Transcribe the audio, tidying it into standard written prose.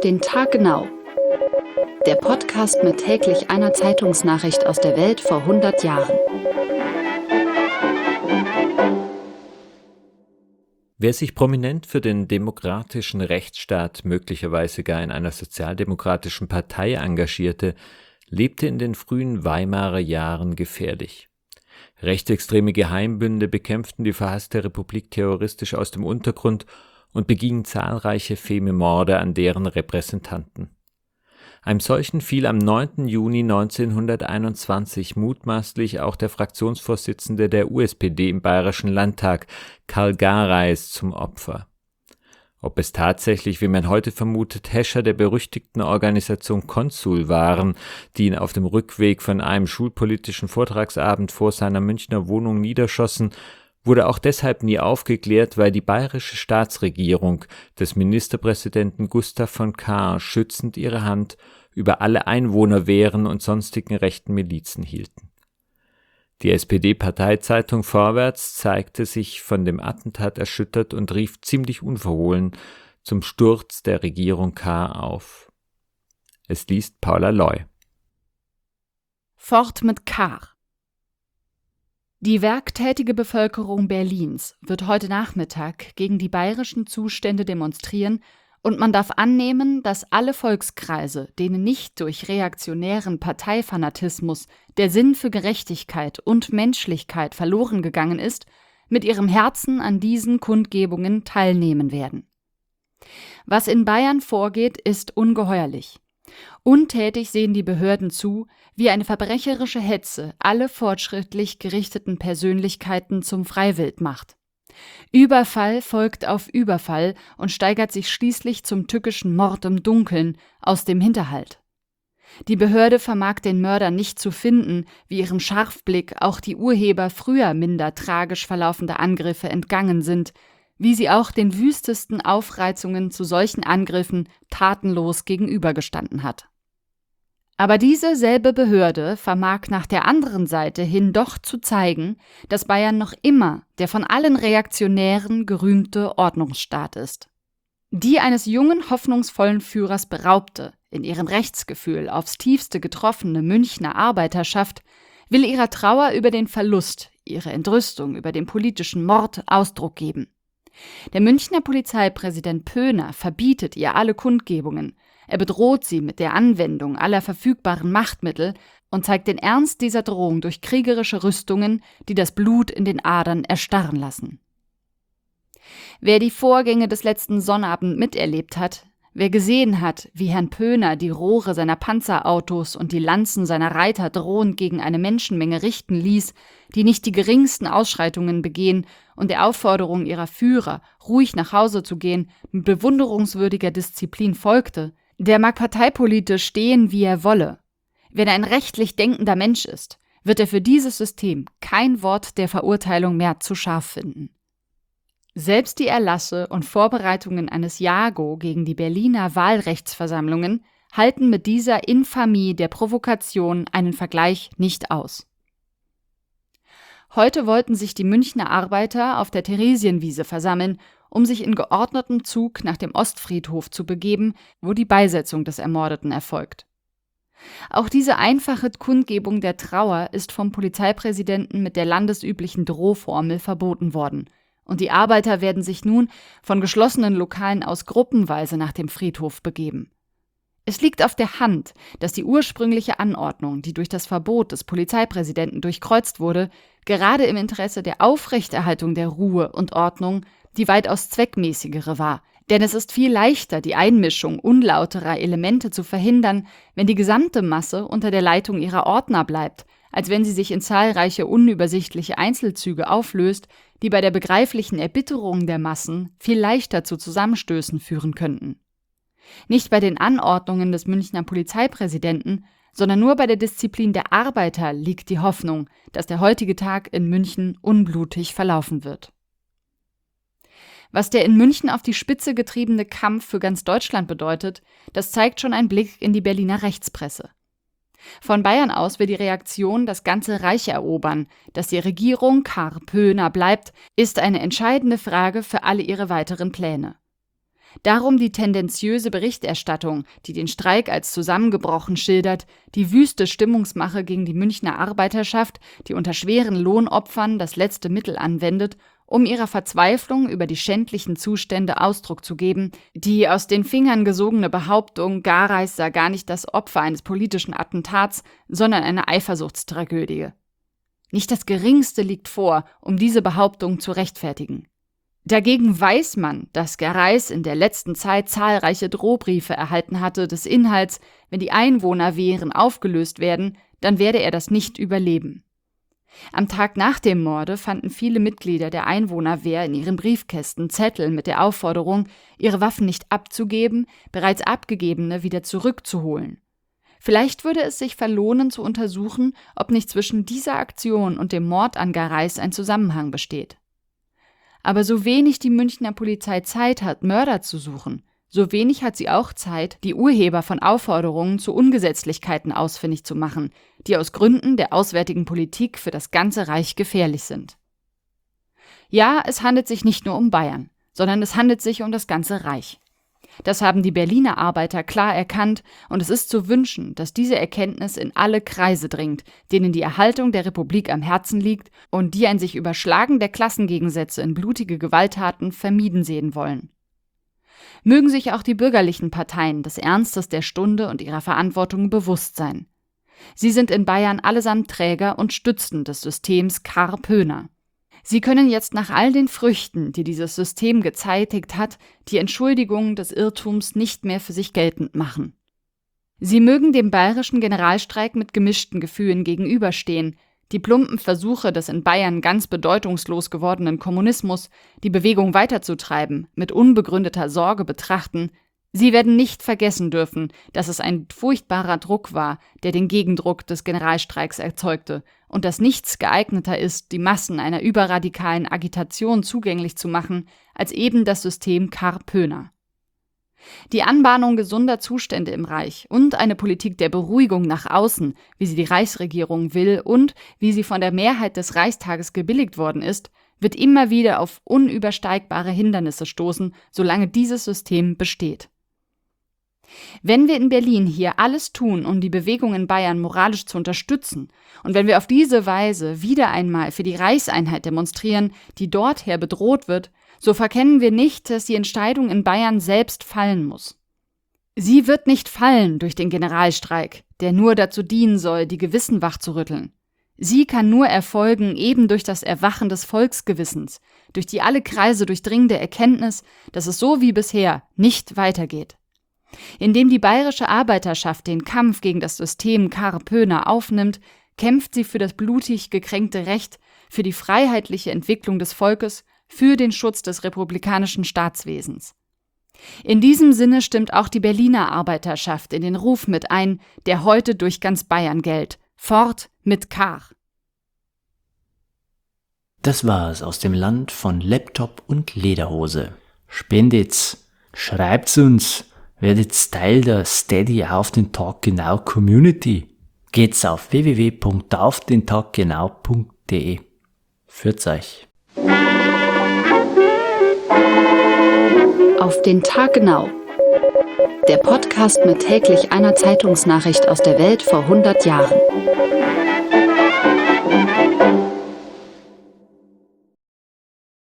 den Tag genau. Der Podcast mit täglich einer Zeitungsnachricht aus der Welt vor 100 Jahren. Wer sich prominent für den demokratischen Rechtsstaat, möglicherweise gar in einer sozialdemokratischen Partei engagierte, lebte in den frühen Weimarer Jahren gefährlich. Rechtsextreme Geheimbünde bekämpften die verhasste Republik terroristisch aus dem Untergrund und begingen zahlreiche Fememorde an deren Repräsentanten. Einem solchen fiel am 9. Juni 1921 mutmaßlich auch der Fraktionsvorsitzende der USPD im Bayerischen Landtag, Karl Gareis, zum Opfer. Ob es tatsächlich, wie man heute vermutet, Häscher der berüchtigten Organisation Konsul waren, die ihn auf dem Rückweg von einem schulpolitischen Vortragsabend vor seiner Münchner Wohnung niederschossen, wurde auch deshalb nie aufgeklärt, weil die bayerische Staatsregierung des Ministerpräsidenten Gustav von Kahr schützend ihre Hand über alle Einwohnerwehren und sonstigen rechten Milizen hielten. Die SPD-Parteizeitung Vorwärts zeigte sich von dem Attentat erschüttert und rief ziemlich unverhohlen zum Sturz der Regierung Kahr auf. Es liest Paula Loy. Fort mit Kahr. Die werktätige Bevölkerung Berlins wird heute Nachmittag gegen die bayerischen Zustände demonstrieren und man darf annehmen, dass alle Volkskreise, denen nicht durch reaktionären Parteifanatismus der Sinn für Gerechtigkeit und Menschlichkeit verloren gegangen ist, mit ihrem Herzen an diesen Kundgebungen teilnehmen werden. Was in Bayern vorgeht, ist ungeheuerlich. Untätig sehen die Behörden zu, wie eine verbrecherische Hetze alle fortschrittlich gerichteten Persönlichkeiten zum Freiwild macht. Überfall folgt auf Überfall und steigert sich schließlich zum tückischen Mord im Dunkeln aus dem Hinterhalt. Die Behörde vermag den Mörder nicht zu finden, wie ihrem Scharfblick auch die Urheber früher minder tragisch verlaufender Angriffe entgangen sind, wie sie auch den wüstesten Aufreizungen zu solchen Angriffen tatenlos gegenübergestanden hat. Aber diese selbe Behörde vermag nach der anderen Seite hin doch zu zeigen, dass Bayern noch immer der von allen Reaktionären gerühmte Ordnungsstaat ist. Die eines jungen, hoffnungsvollen Führers beraubte, in ihrem Rechtsgefühl aufs tiefste getroffene Münchner Arbeiterschaft will ihrer Trauer über den Verlust, ihrer Entrüstung über den politischen Mord Ausdruck geben. Der Münchner Polizeipräsident Pöhner verbietet ihr alle Kundgebungen. Er bedroht sie mit der Anwendung aller verfügbaren Machtmittel und zeigt den Ernst dieser Drohung durch kriegerische Rüstungen, die das Blut in den Adern erstarren lassen. Wer die Vorgänge des letzten Sonnabend miterlebt hat, wer gesehen hat, wie Herrn Pöhner die Rohre seiner Panzerautos und die Lanzen seiner Reiter drohend gegen eine Menschenmenge richten ließ, die nicht die geringsten Ausschreitungen begehen und der Aufforderung ihrer Führer, ruhig nach Hause zu gehen, mit bewunderungswürdiger Disziplin folgte, der mag parteipolitisch stehen, wie er wolle. Wenn er ein rechtlich denkender Mensch ist, wird er für dieses System kein Wort der Verurteilung mehr zu scharf finden. Selbst die Erlasse und Vorbereitungen eines Jago gegen die Berliner Wahlrechtsversammlungen halten mit dieser Infamie der Provokation einen Vergleich nicht aus. Heute wollten sich die Münchner Arbeiter auf der Theresienwiese versammeln, um sich in geordnetem Zug nach dem Ostfriedhof zu begeben, wo die Beisetzung des Ermordeten erfolgt. Auch diese einfache Kundgebung der Trauer ist vom Polizeipräsidenten mit der landesüblichen Drohformel verboten worden. Und die Arbeiter werden sich nun von geschlossenen Lokalen aus gruppenweise nach dem Friedhof begeben. Es liegt auf der Hand, dass die ursprüngliche Anordnung, die durch das Verbot des Polizeipräsidenten durchkreuzt wurde, gerade im Interesse der Aufrechterhaltung der Ruhe und Ordnung die weitaus zweckmäßigere war. Denn es ist viel leichter, die Einmischung unlauterer Elemente zu verhindern, wenn die gesamte Masse unter der Leitung ihrer Ordner bleibt, als wenn sie sich in zahlreiche unübersichtliche Einzelzüge auflöst, die bei der begreiflichen Erbitterung der Massen viel leichter zu Zusammenstößen führen könnten. Nicht bei den Anordnungen des Münchner Polizeipräsidenten, sondern nur bei der Disziplin der Arbeiter liegt die Hoffnung, dass der heutige Tag in München unblutig verlaufen wird. Was der in München auf die Spitze getriebene Kampf für ganz Deutschland bedeutet, das zeigt schon ein Blick in die Berliner Rechtspresse. Von Bayern aus will die Reaktion das ganze Reich erobern. Dass die Regierung Kahr-Pöhner bleibt, ist eine entscheidende Frage für alle ihre weiteren Pläne. Darum die tendenziöse Berichterstattung, die den Streik als zusammengebrochen schildert, die wüste Stimmungsmache gegen die Münchner Arbeiterschaft, die unter schweren Lohnopfern das letzte Mittel anwendet, um ihrer Verzweiflung über die schändlichen Zustände Ausdruck zu geben, die aus den Fingern gesogene Behauptung, Gareis sei gar nicht das Opfer eines politischen Attentats, sondern eine Eifersuchtstragödie. Nicht das Geringste liegt vor, um diese Behauptung zu rechtfertigen. Dagegen weiß man, dass Gareis in der letzten Zeit zahlreiche Drohbriefe erhalten hatte des Inhalts, wenn die Einwohnerwehren aufgelöst werden, dann werde er das nicht überleben. Am Tag nach dem Morde fanden viele Mitglieder der Einwohnerwehr in ihren Briefkästen Zettel mit der Aufforderung, ihre Waffen nicht abzugeben, bereits abgegebene wieder zurückzuholen. Vielleicht würde es sich verlohnen zu untersuchen, ob nicht zwischen dieser Aktion und dem Mord an Gareis ein Zusammenhang besteht. Aber so wenig die Münchner Polizei Zeit hat, Mörder zu suchen, so wenig hat sie auch Zeit, die Urheber von Aufforderungen zu Ungesetzlichkeiten ausfindig zu machen, die aus Gründen der auswärtigen Politik für das ganze Reich gefährlich sind. Ja, es handelt sich nicht nur um Bayern, sondern es handelt sich um das ganze Reich. Das haben die Berliner Arbeiter klar erkannt, und es ist zu wünschen, dass diese Erkenntnis in alle Kreise dringt, denen die Erhaltung der Republik am Herzen liegt und die ein sich Überschlagen der Klassengegensätze in blutige Gewalttaten vermieden sehen wollen. Mögen sich auch die bürgerlichen Parteien des Ernstes der Stunde und ihrer Verantwortung bewusst sein. Sie sind in Bayern allesamt Träger und Stützen des Systems Kahr-Pöhner. Sie können jetzt nach all den Früchten, die dieses System gezeitigt hat, die Entschuldigung des Irrtums nicht mehr für sich geltend machen. Sie mögen dem bayerischen Generalstreik mit gemischten Gefühlen gegenüberstehen, die plumpen Versuche des in Bayern ganz bedeutungslos gewordenen Kommunismus, die Bewegung weiterzutreiben, mit unbegründeter Sorge betrachten. Sie werden nicht vergessen dürfen, dass es ein furchtbarer Druck war, der den Gegendruck des Generalstreiks erzeugte, und dass nichts geeigneter ist, die Massen einer überradikalen Agitation zugänglich zu machen, als eben das System Kahr-Pöhner. Die Anbahnung gesunder Zustände im Reich und eine Politik der Beruhigung nach außen, wie sie die Reichsregierung will und wie sie von der Mehrheit des Reichstages gebilligt worden ist, wird immer wieder auf unübersteigbare Hindernisse stoßen, solange dieses System besteht. Wenn wir in Berlin hier alles tun, um die Bewegung in Bayern moralisch zu unterstützen, und wenn wir auf diese Weise wieder einmal für die Reichseinheit demonstrieren, die dorther bedroht wird, so verkennen wir nicht, dass die Entscheidung in Bayern selbst fallen muss. Sie wird nicht fallen durch den Generalstreik, der nur dazu dienen soll, die Gewissen wachzurütteln. Sie kann nur erfolgen eben durch das Erwachen des Volksgewissens, durch die alle Kreise durchdringende Erkenntnis, dass es so wie bisher nicht weitergeht. Indem die bayerische Arbeiterschaft den Kampf gegen das System Kahr-Pöhner aufnimmt, kämpft sie für das blutig gekränkte Recht, für die freiheitliche Entwicklung des Volkes, für den Schutz des republikanischen Staatswesens. In diesem Sinne stimmt auch die Berliner Arbeiterschaft in den Ruf mit ein, der heute durch ganz Bayern gellt: Fort mit Kahr! Das war's aus dem Land von Laptop und Lederhose. Spendet's, schreibt's uns, werdet's Teil der Steady Auf den Tag genau Community. Geht's auf www.aufdentaggenau.de. Führt's euch. Auf den Tag genau. Der Podcast mit täglich einer Zeitungsnachricht aus der Welt vor 100 Jahren.